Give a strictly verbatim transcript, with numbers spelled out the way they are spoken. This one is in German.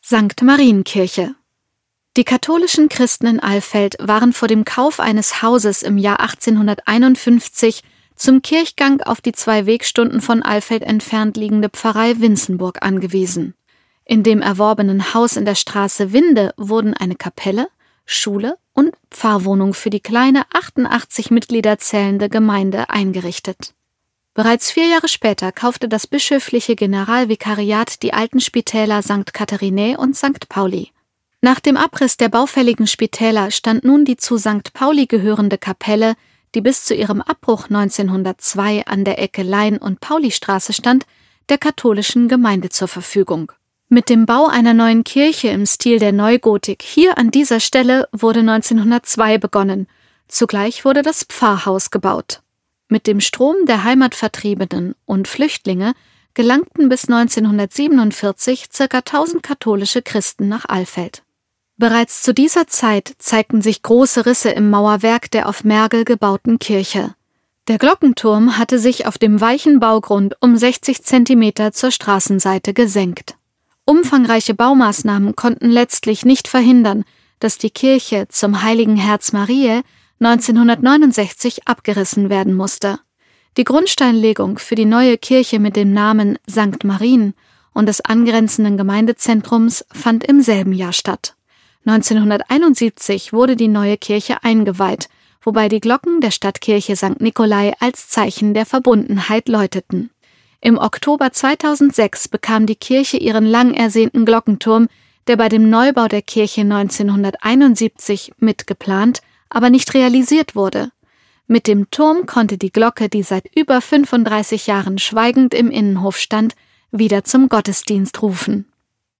Sankt Marienkirche. Die katholischen Christen in Alfeld waren vor dem Kauf eines Hauses im Jahr achtzehnhunderteinundfünfzig zum Kirchgang auf die zwei Wegstunden von Alfeld entfernt liegende Pfarrei Winzenburg angewiesen. In dem erworbenen Haus in der Straße Winde wurden eine Kapelle, Schule und Pfarrwohnung für die kleine achtundachtzig Mitglieder zählende Gemeinde eingerichtet. Bereits vier Jahre später kaufte das bischöfliche Generalvikariat die alten Spitäler Sankt Katharinä und Sankt Pauli. Nach dem Abriss der baufälligen Spitäler stand nun die zu Sankt Pauli gehörende Kapelle, die bis zu ihrem Abbruch neunzehnhundertzwei an der Ecke Lein- und Paulistraße stand, der katholischen Gemeinde zur Verfügung. Mit dem Bau einer neuen Kirche im Stil der Neugotik hier an dieser Stelle wurde neunzehnhundertzwei begonnen. Zugleich wurde das Pfarrhaus gebaut. Mit dem Strom der Heimatvertriebenen und Flüchtlinge gelangten bis neunzehnhundertsiebenundvierzig ca. tausend katholische Christen nach Alfeld. Bereits zu dieser Zeit zeigten sich große Risse im Mauerwerk der auf Mergel gebauten Kirche. Der Glockenturm hatte sich auf dem weichen Baugrund um sechzig Zentimeter zur Straßenseite gesenkt. Umfangreiche Baumaßnahmen konnten letztlich nicht verhindern, dass die Kirche zum Heiligen Herz Mariä neunzehnhundertneunundsechzig abgerissen werden musste. Die Grundsteinlegung für die neue Kirche mit dem Namen Sankt Marien und des angrenzenden Gemeindezentrums fand im selben Jahr statt. neunzehnhunderteinundsiebzig wurde die neue Kirche eingeweiht, wobei die Glocken der Stadtkirche Sankt Nikolai als Zeichen der Verbundenheit läuteten. Im Oktober zweitausendsechs bekam die Kirche ihren lang ersehnten Glockenturm, der bei dem Neubau der Kirche neunzehnhunderteinundsiebzig mitgeplant, aber nicht realisiert wurde. Mit dem Turm konnte die Glocke, die seit über fünfunddreißig Jahren schweigend im Innenhof stand, wieder zum Gottesdienst rufen.